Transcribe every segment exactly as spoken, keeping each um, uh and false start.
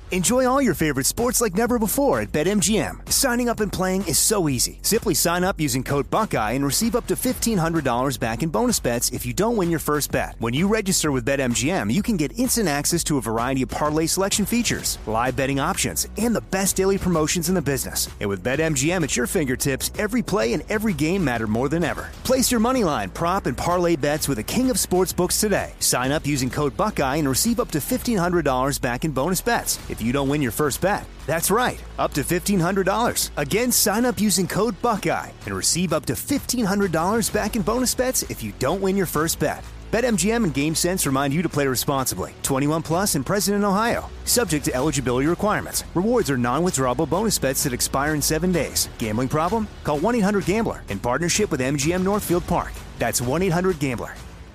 Enjoy all your favorite sports like never before at BetMGM. Signing up and playing is so easy. Simply sign up using code Buckeye and receive up to fifteen hundred dollars back in bonus bets if you don't win your first bet. When you register with BetMGM, you can get instant access to a variety of parlay selection features, live betting options, and the best daily promotions in the business. And with BetMGM at your fingertips, every play and every game matter more than ever. Place your moneyline, prop, and parlay bets with the king of sportsbooks today. Sign up using code Buckeye and receive up to fifteen hundred dollars back in bonus bets if you don't win your first bet. That's right, up to fifteen hundred dollars. Again, sign up using code Buckeye and receive up to fifteen hundred dollars back in bonus bets if you don't win your first bet. BetMGM and GameSense remind you to play responsibly. twenty-one plus and present in Ohio. Subject to eligibility requirements. Rewards are non-withdrawable bonus bets that expire in seven days. Gambling problem? Call one eight hundred gambler in partnership with M G M Northfield Park. That's one eight hundred gambler.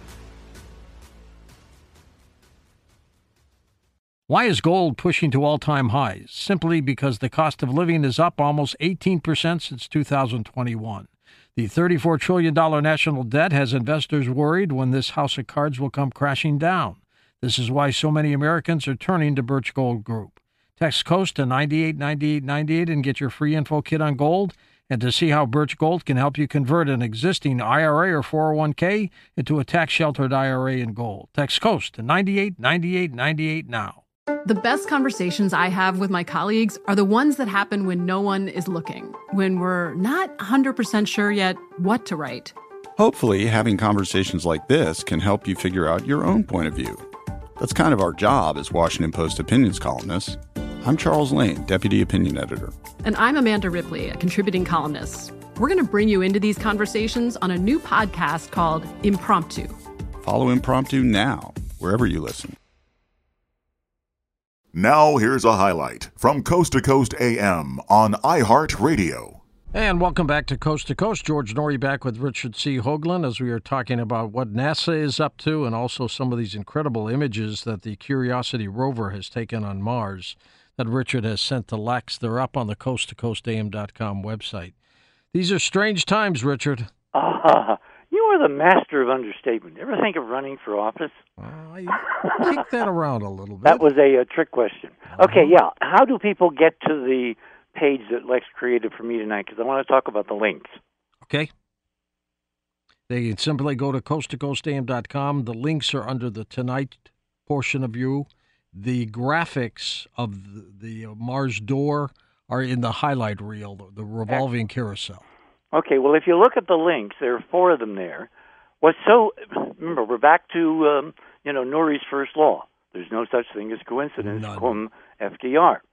Why is gold pushing to all-time highs? Simply because the cost of living is up almost eighteen percent since two thousand twenty-one. The thirty-four trillion dollars national debt has investors worried when this house of cards will come crashing down. This is why so many Americans are turning to Birch Gold Group. Text COAST to nine eight nine eight nine eight and get your free info kit on gold. And to see how Birch Gold can help you convert an existing I R A or four oh one k into a tax-sheltered I R A in gold. Text COAST to nine eight nine eight nine eight now. The best conversations I have with my colleagues are the ones that happen when no one is looking, when we're not one hundred percent sure yet what to write. Hopefully, having conversations like this can help you figure out your own point of view. That's kind of our job as Washington Post opinions columnists. I'm Charles Lane, Deputy Opinion Editor. And I'm Amanda Ripley, a contributing columnist. We're going to bring you into these conversations on a new podcast called Impromptu. Follow Impromptu now, wherever you listen. Now here's a highlight from Coast to Coast A M on iHeartRadio. And welcome back to Coast to Coast. George Norrie back with Richard C. Hoagland as we are talking about what NASA is up to and also some of these incredible images that the Curiosity rover has taken on Mars that Richard has sent to Lex. They're up on the coast to coast a m dot com website. These are strange times, Richard. Ah, uh, you are the master of understatement. Ever think of running for office? Uh, I kick that around a little bit. That was a, a trick question. Okay, yeah. How do people get to the page that Lex created for me tonight? Because I want to talk about the links. Okay. They can simply go to coast to coast a m dot com. The links are under the Tonight portion of you. The graphics of the, the Mars door are in the highlight reel, the, the revolving carousel. Okay, well, if you look at the links, there are four of them there. What's so, remember, we're back to, um, you know, Norrie's first law. There's no such thing as coincidence, None. cum F D R.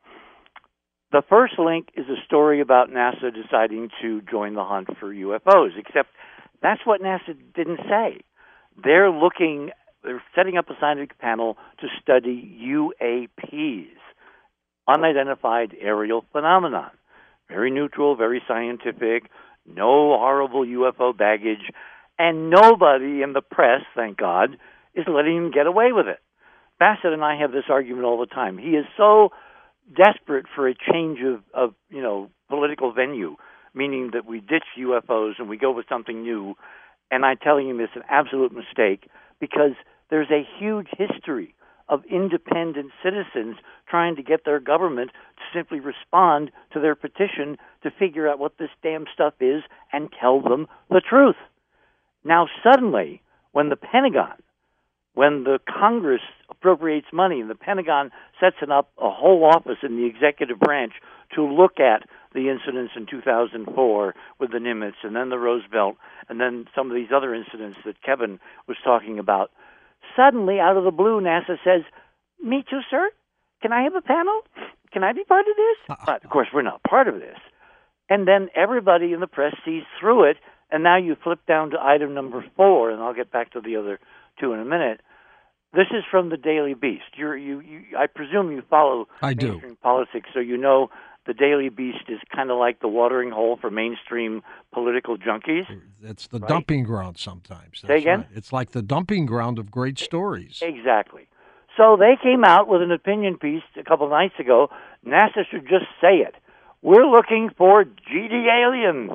The first link is a story about NASA deciding to join the hunt for U F Os, except that's what NASA didn't say. They're looking, they're setting up a scientific panel to study U A Ps, unidentified aerial phenomenon. Very neutral, very scientific, no horrible U F O baggage, and nobody in the press, thank God, is letting him get away with it. Bassett and I have this argument all the time. He is so desperate for a change of, of, you know, political venue, meaning that we ditch U F Os and we go with something new. And I tell him it's an absolute mistake because there's a huge history of independent citizens trying to get their government to simply respond to their petition to figure out what this damn stuff is and tell them the truth. Now, suddenly, when the Pentagon, when the Congress appropriates money and the Pentagon sets up a whole office in the executive branch to look at the incidents in two thousand four with the Nimitz and then the Roosevelt and then some of these other incidents that Kevin was talking about, suddenly, out of the blue, NASA says, me too, sir? Can I have a panel? Can I be part of this? But, of course, we're not part of this. And then everybody in the press sees through it, and now you flip down to item number four, and I'll get back to the other two in a minute. This is from the Daily Beast. You're, you, you, I presume you follow I mainstream do. politics, so you know the Daily Beast is kind of like the watering hole for mainstream political junkies. It's the right? dumping ground sometimes. That's Say again? Right. It's like the dumping ground of great stories. Exactly. So they came out with an opinion piece a couple of nights ago. NASA should just say it. We're looking for G D aliens.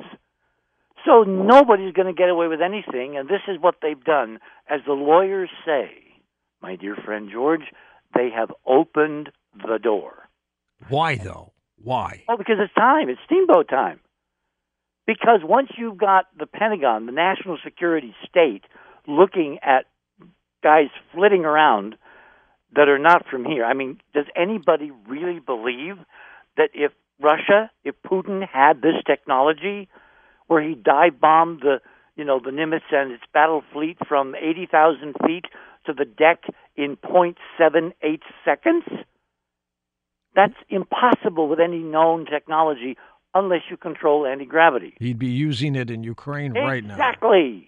So nobody's going to get away with anything, and this is what they've done. As the lawyers say, my dear friend George, they have opened the door. Why, though? Why? Oh, because it's time. It's steamboat time. Because once you've got the Pentagon, the national security state, looking at guys flitting around that are not from here, I mean, does anybody really believe that if Russia, if Putin had this technology where he dive bombed the, you know, the Nimitz and its battle fleet from eighty thousand feet to the deck in point seven eight seconds? That's impossible with any known technology unless you control anti-gravity. He'd be using it in Ukraine right now. Exactly.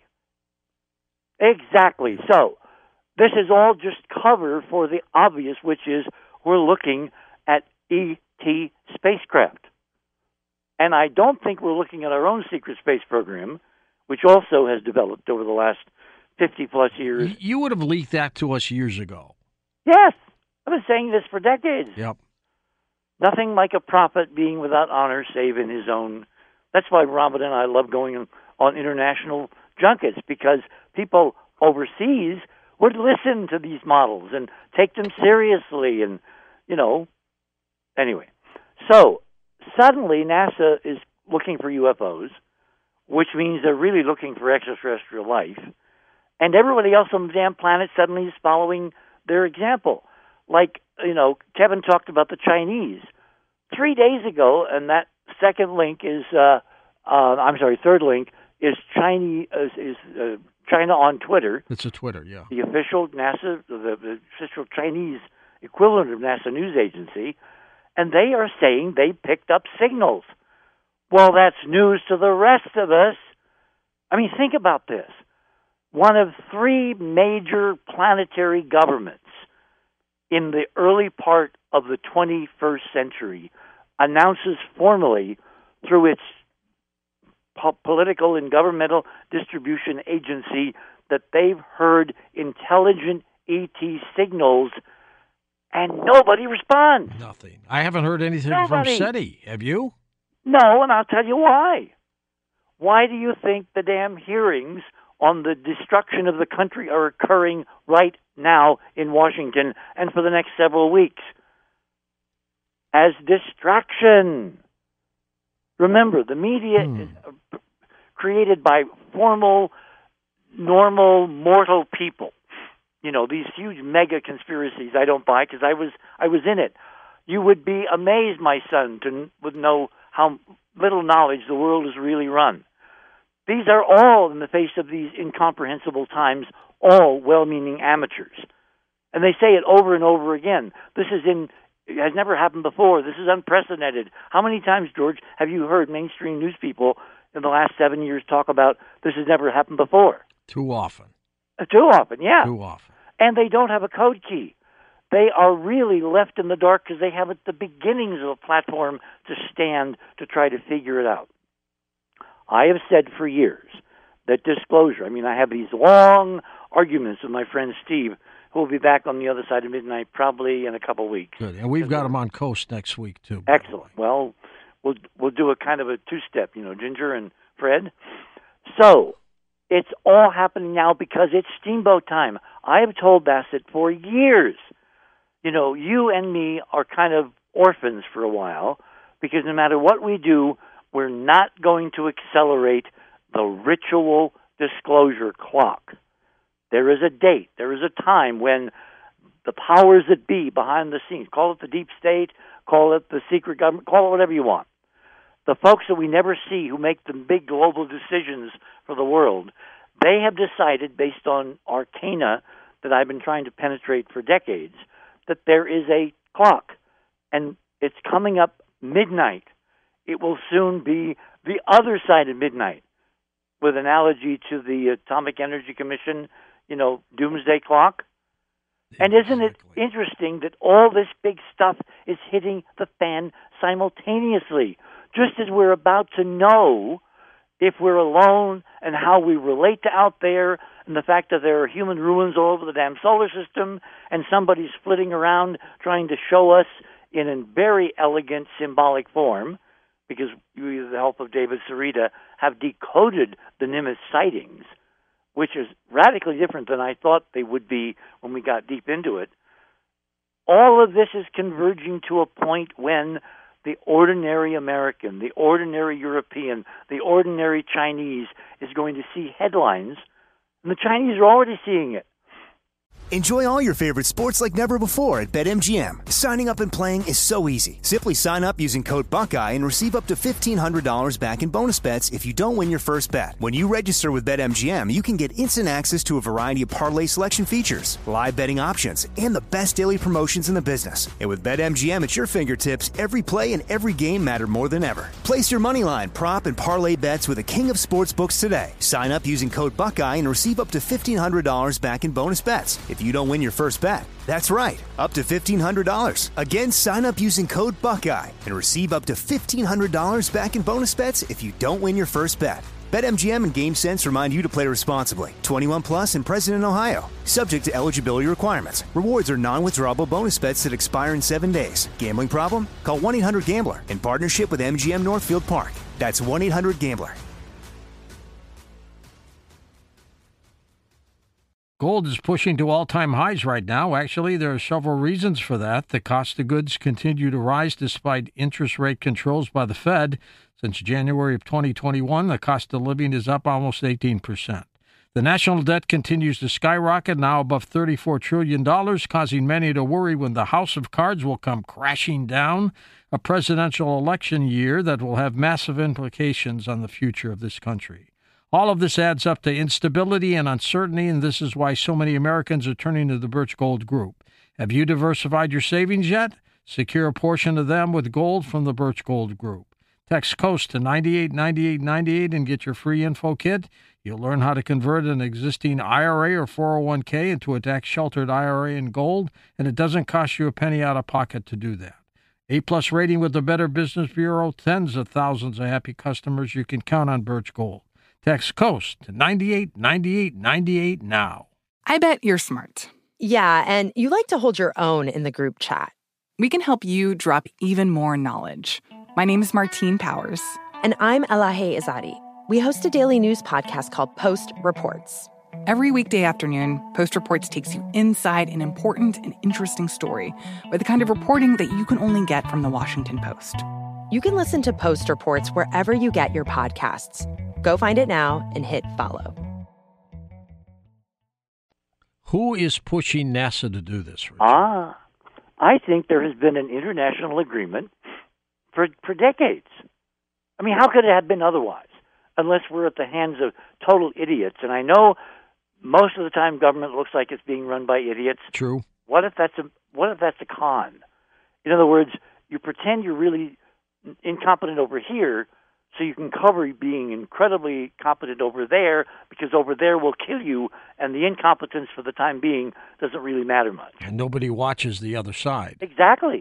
Exactly. So this is all just cover for the obvious, which is we're looking at E T spacecraft. And I don't think we're looking at our own secret space program, which also has developed over the last fifty-plus years. You would have leaked that to us years ago. Yes. I've been saying this for decades. Yep. Nothing like a prophet being without honor save in his own. That's why Robert and I love going on international junkets, because people overseas would listen to these models and take them seriously and, you know, anyway. So suddenly NASA is looking for U F Os, which means they're really looking for extraterrestrial life, and everybody else on the damn planet suddenly is following their example. Like, you know, Kevin talked about the Chinese. Three days ago, and that second link is, uh, uh, I'm sorry, third link is Chinese, is, is uh, China on Twitter. It's a Twitter, yeah. The official NASA, the, the official Chinese equivalent of NASA news agency, and they are saying they picked up signals. Well, that's news to the rest of us. I mean, think about this. One of three major planetary governments in the early part of the twenty-first century announces formally through its po- political and governmental distribution agency that they've heard intelligent E T signals, and nobody responds. Nothing. I haven't heard anything Nobody. from SETI. Have you? No, and I'll tell you why. Why do you think the damn hearings on the destruction of the country are occurring right now in Washington and for the next several weeks? As distraction. Remember, the media hmm. is created by formal, normal, mortal people. You know, these huge mega conspiracies I don't buy because I was I was in it. You would be amazed, my son, to would know how little knowledge the world is really run. These are all, in the face of these incomprehensible times, all well-meaning amateurs. And they say it over and over again. This is in, it has never happened before. This is unprecedented. How many times, George, have you heard mainstream news people in the last seven years talk about this has never happened before? Too often. Uh, too often, yeah. Too often. And they don't have a code key. They are really left in the dark because they haven't the beginnings of a platform to stand to try to figure it out. I have said for years that disclosure, I mean, I have these long arguments with my friend Steve, who will be back on the other side of midnight probably in a couple weeks. Good. And we've got him on Coast next week, too. Excellent. Well, we'll we'll do a kind of a two-step, you know, Ginger and Fred. So it's all happening now because it's steamboat time. I have told Bassett for years, you know, you and me are kind of orphans for a while because no matter what we do, we're not going to accelerate the ritual disclosure clock. There is a date, there is a time when the powers that be behind the scenes, call it the deep state, call it the secret government, call it whatever you want, the folks that we never see who make the big global decisions for the world, they have decided, based on arcana that I've been trying to penetrate for decades, that there is a clock, and it's coming up midnight. It will soon be the other side of midnight, with analogy to the Atomic Energy Commission, you know, doomsday clock. And isn't it interesting that all this big stuff is hitting the fan simultaneously, just as we're about to know if we're alone and how we relate to out there, and the fact that there are human ruins all over the damn solar system, and somebody's flitting around trying to show us in a very elegant symbolic form, because we, with the help of David Sarita, have decoded the Nimitz sightings, which is radically different than I thought they would be when we got deep into it. all of this is converging to a point when the ordinary American, the ordinary European, the ordinary Chinese is going to see headlines, and the Chinese are already seeing it. Enjoy all your favorite sports like never before at BetMGM. Signing up and playing is so easy. Simply sign up using code Buckeye and receive up to fifteen hundred dollars back in bonus bets if you don't win your first bet. When you register with BetMGM, you can get instant access to a variety of parlay selection features, live betting options, and the best daily promotions in the business. And with BetMGM at your fingertips, every play and every game matter more than ever. Place your moneyline, prop, and parlay bets with the king of sportsbooks today. Sign up using code Buckeye and receive up to fifteen hundred dollars back in bonus bets if you don't win your first bet. That's right, up to fifteen hundred dollars. Again, sign up using code Buckeye and receive up to fifteen hundred dollars back in bonus bets if you don't win your first bet. BetMGM and GameSense remind you to play responsibly. twenty-one plus and present in Ohio. Subject to eligibility requirements. Rewards are non-withdrawable bonus bets that expire in seven days. Gambling problem? Call one eight hundred gambler in partnership with M G M Northfield Park. That's one eight hundred gambler. Gold is pushing to all-time highs right now. Actually, there are several reasons for that. The cost of goods continue to rise despite interest rate controls by the Fed. Since January of twenty twenty-one, the cost of living is up almost eighteen percent. The national debt continues to skyrocket, now above thirty-four trillion dollars, causing many to worry when the house of cards will come crashing down, a presidential election year that will have massive implications on the future of this country. All of this adds up to instability and uncertainty, and this is why so many Americans are turning to the Birch Gold Group. Have you diversified your savings yet? Secure a portion of them with gold from the Birch Gold Group. Text COAST to nine eight nine eight nine eight and get your free info kit. You'll learn how to convert an existing I R A or four oh one k into a tax-sheltered I R A in gold, and it doesn't cost you a penny out of pocket to do that. A-plus rating with the Better Business Bureau, tens of thousands of happy customers. You can count on Birch Gold. Text COAST to nine eight nine eight nine eight now. I bet you're smart. Yeah, and you like to hold your own in the group chat. We can help you drop even more knowledge. My name is Martine Powers. And I'm Elahe Izadi. We host a daily news podcast called Post Reports. Every weekday afternoon, Post Reports takes you inside an important and interesting story with the kind of reporting that you can only get from the Washington Post. You can listen to Post Reports wherever you get your podcasts. Go find it now and hit follow. Who is pushing NASA to do this, Richard? Ah, I think there has been an international agreement for for decades. I mean, how could it have been otherwise? Unless we're at the hands of total idiots. And I know most of the time government looks like it's being run by idiots. True. What if that's a what if that's a con? In other words, you pretend you're really incompetent over here, so you can cover being incredibly competent over there, because over there will kill you, and the incompetence for the time being doesn't really matter much. And nobody watches the other side. Exactly.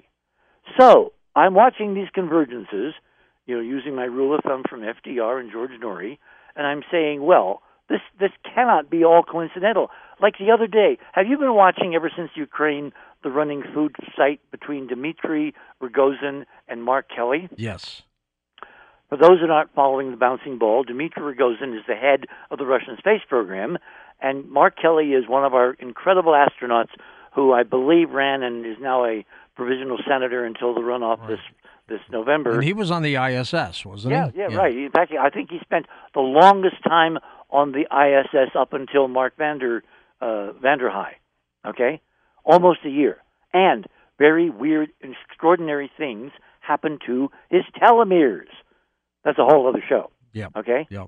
So I'm watching these convergences, you know, using my rule of thumb from F D R and George Norrie, and I'm saying, well, this this cannot be all coincidental. Like the other day, have you been watching ever since Ukraine the running food site between Dmitry Rogozin and Mark Kelly? Yes. For those who are not following the bouncing ball, Dmitry Rogozin is the head of the Russian space program, and Mark Kelly is one of our incredible astronauts who I believe ran and is now a provisional senator until the runoff right. this this November. And he was on the I S S, wasn't yeah, he? Yeah, yeah, right. In fact, I think he spent the longest time on the I S S up until Mark Vander uh, Vanderhei. Okay, almost a year. And very weird, extraordinary things happened to his telomeres. That's a whole other show. Yeah. Okay? Yep.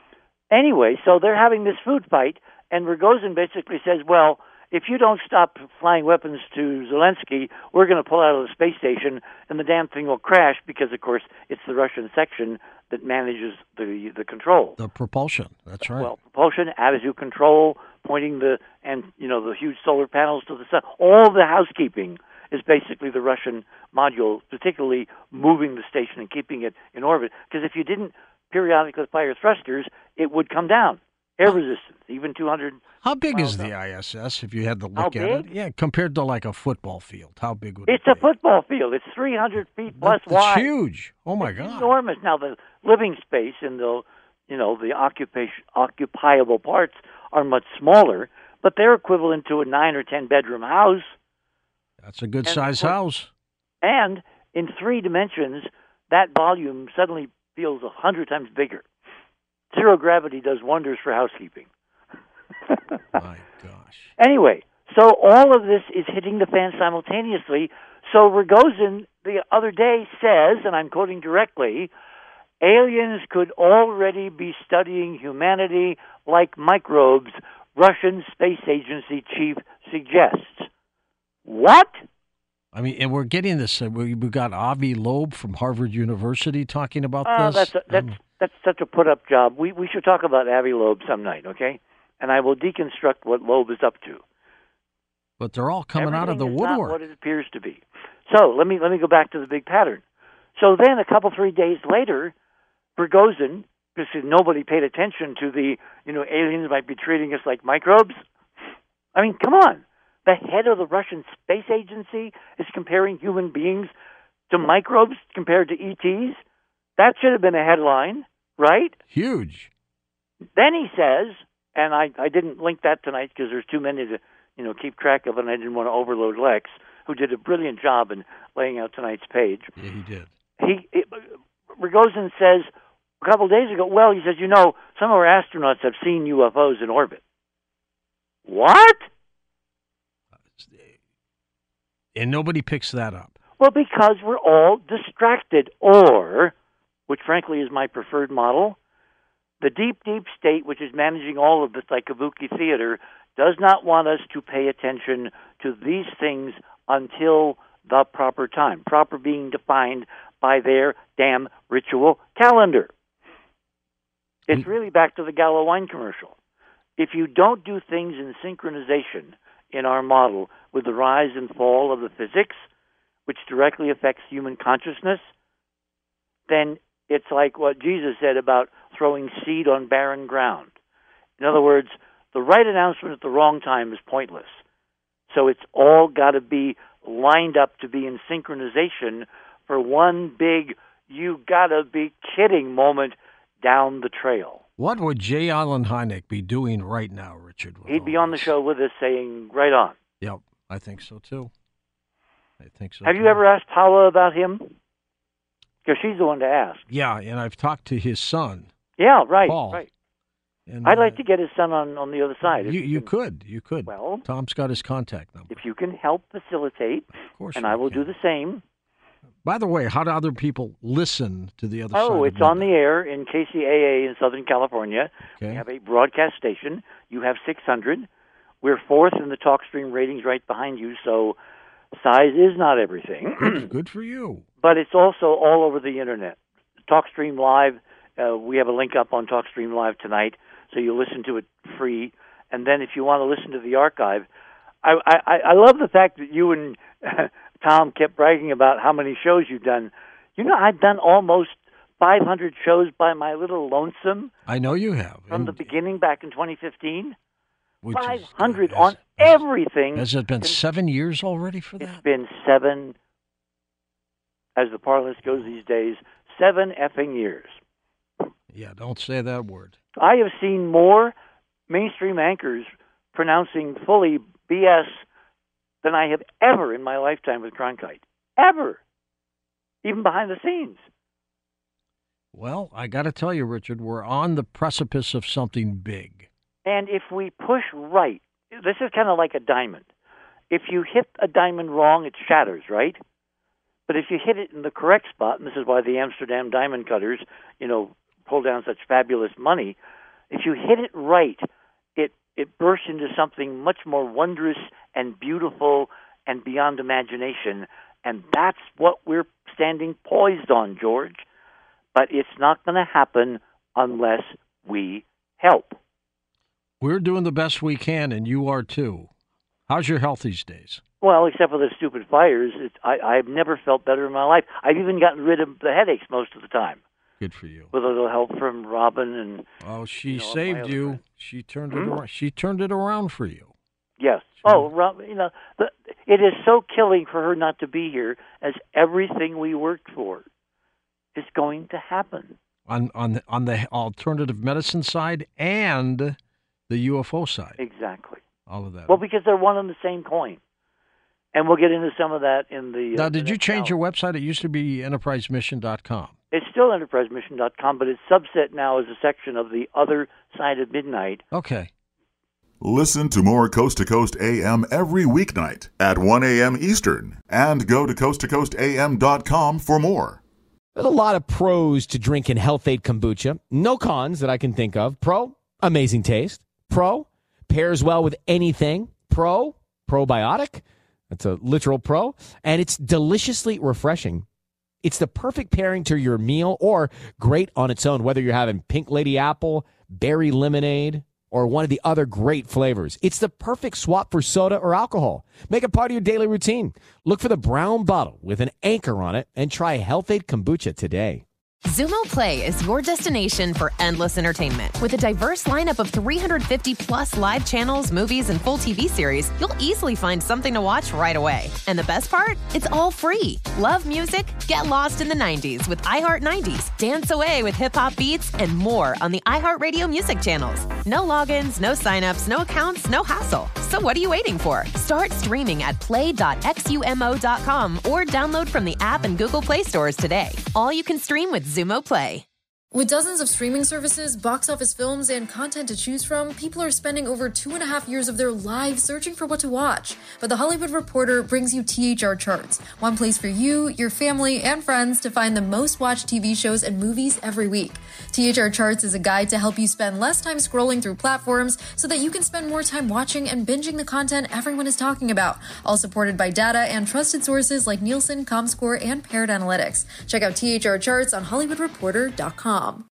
Anyway, so they're having this food fight, and Rogozin basically says, well, if you don't stop flying weapons to Zelensky, we're going to pull out of the space station, and the damn thing will crash because, of course, it's the Russian section that manages the the control. The propulsion. That's right. Well, propulsion, attitude control, pointing the, and, you know, the huge solar panels to the sun. All the housekeeping is basically the Russian module, particularly moving the station and keeping it in orbit. Because if you didn't periodically fire thrusters, it would come down. Air resistance, even two hundred. How big is the up. I S S, if you had to look How at big? it? Yeah, compared to like a football field. How big would it's it be? It's a football field. It's three hundred feet plus That's wide. huge. Oh, my it's God. enormous. Now, the living space and the, you know, the occupation, occupiable parts are much smaller, but they're equivalent to a nine or ten bedroom house. That's a good And, size of course, house. And in three dimensions, that volume suddenly feels a hundred times bigger. Zero gravity does wonders for housekeeping. My gosh. Anyway, so all of this is hitting the fan simultaneously. So Rogozin the other day says, and I'm quoting directly, aliens could already be studying humanity like microbes, Russian Space Agency chief suggests. What? I mean, and we're getting this. Uh, we we got Avi Loeb from Harvard University talking about Uh, this. that's a, that's Um, that's such a put up job. We we should talk about Avi Loeb some night, okay? And I will deconstruct what Loeb is up to. but they're all coming out of the Everything is not woodwork. what it appears to be. So let me let me go back to the big pattern. So then, a couple three days later, Prigozhin, because nobody paid attention to the you know aliens might be treating us like microbes. I mean, come on. The head of the Russian Space Agency is comparing human beings to microbes compared to E Ts. That should have been a headline, right? Huge. Then he says, and I, I didn't link that tonight because there's too many to you know keep track of, and I didn't want to overload Lex, who did a brilliant job in laying out tonight's page. Yeah, he did. He it, Rogozin says a couple of days ago, well, he says, you know, some of our astronauts have seen U F Os in orbit. What? And nobody picks that up. Well, because we're all distracted, or, which frankly is my preferred model, the deep, deep state, which is managing all of this like kabuki theater, does not want us to pay attention to these things until the proper time, proper being defined by their damn ritual calendar. It's really back to the Gallo wine commercial. If you don't do things in synchronization in our model with the rise and fall of the physics, which directly affects human consciousness, then it's like what Jesus said about throwing seed on barren ground. In other words, the right announcement at the wrong time is pointless. So it's all got to be lined up to be in synchronization for one big, you got to be kidding moment down the trail. What would J. Allen Hynek be doing right now, Richard? He'd be on the show with us saying, right on. Yep, I think so, too. I think so, Have too. you ever asked Paula about him? Because she's the one to ask. Yeah, and I've talked to his son. Yeah, right, Paul. right. And, I'd uh, like to get his son on, on the other side. If You, you can, could, you could. Well, Tom's got his contact number. if you can help facilitate, Of course and we I will can. do the same. By the way, how do other people listen to the other side? Oh, of it's on the midnight? air in K C A A in Southern California. Okay. We have a broadcast station. You have six hundred. We're fourth in the TalkStream ratings right behind you, so size is not everything. Good, good for you. But it's also all over the Internet. TalkStream Live, uh, we have a link up on TalkStream Live tonight, so you listen to it free. And then if you want to listen to the archive, I, I, I love the fact that you and Tom kept bragging about how many shows you've done. You know, I've done almost five hundred shows by my little lonesome I know you have. from And the beginning back in twenty fifteen. which is- five hundred has- on has- everything. Has it been seven years already for It's that? been seven, as the parlance goes these days, seven effing years. Yeah, don't say that word. I have seen more mainstream anchors pronouncing fully B S than I have ever in my lifetime with Cronkite. Ever. Even behind the scenes. Well, I got to tell you, Richard, we're on the precipice of something big. And if we push right, this is kind of like a diamond. If you hit a diamond wrong, it shatters, right? But if you hit it in the correct spot, and this is why the Amsterdam diamond cutters, you know, pull down such fabulous money, if you hit it right, it, it bursts into something much more wondrous and beautiful and beyond imagination. And that's what we're standing poised on, George. But it's not going to happen unless we help. We're doing the best we can, and you are too. How's your health these days? Well, except for the stupid fires, it's, I, I've never felt better in my life. I've even gotten rid of the headaches most of the time. Good for you. With a little help from Robin and Oh, she you know, my saved other you. friends. She turned Hmm? it around. She turned it around for you. yes. Oh, Rob, you know, the, it is so killing for her not to be here, as everything we worked for is going to happen. On on the, on the alternative medicine side and the U F O side. Exactly. All of that. Well, because they're one and the same coin. And we'll get into some of that in the... Now, uh, did the you change hour. your website? It used to be enterprise mission dot com. It's still enterprise mission dot com, but it's subset now as a section of the Other Side of Midnight. Okay. Listen to more Coast to Coast A M every weeknight at one a.m. Eastern, and go to coast to coast a m dot com for more. There's a lot of pros to drinking Health-Ade kombucha. No cons that I can think of. Pro, amazing taste. Pro, pairs well with anything. Pro, probiotic. That's a literal pro. And it's deliciously refreshing. It's the perfect pairing to your meal or great on its own, whether you're having Pink Lady Apple, berry lemonade, or one of the other great flavors. It's the perfect swap for soda or alcohol. Make it part of your daily routine. Look for the brown bottle with an anchor on it and try Health-Ade kombucha today. Xumo Play is your destination for endless entertainment. With a diverse lineup of three hundred fifty plus live channels, movies, and full T V series, you'll easily find something to watch right away. And the best part? It's all free. Love music? Get lost in the nineties with iHeart nineties, dance away with hip-hop beats, and more on the iHeartRadio music channels. No logins, no signups, no accounts, no hassle. So what are you waiting for? Start streaming at play dot xumo dot com or download from the app and Google Play stores today. All you can stream with Xumo Play. With dozens of streaming services, box office films, and content to choose from, people are spending over two and a half years of their lives searching for what to watch. But The Hollywood Reporter brings you T H R Charts, one place for you, your family, and friends to find the most watched T V shows and movies every week. T H R Charts is a guide to help you spend less time scrolling through platforms so that you can spend more time watching and binging the content everyone is talking about, all supported by data and trusted sources like Nielsen, Comscore, and Paired Analytics. Check out T H R Charts on hollywood reporter dot com.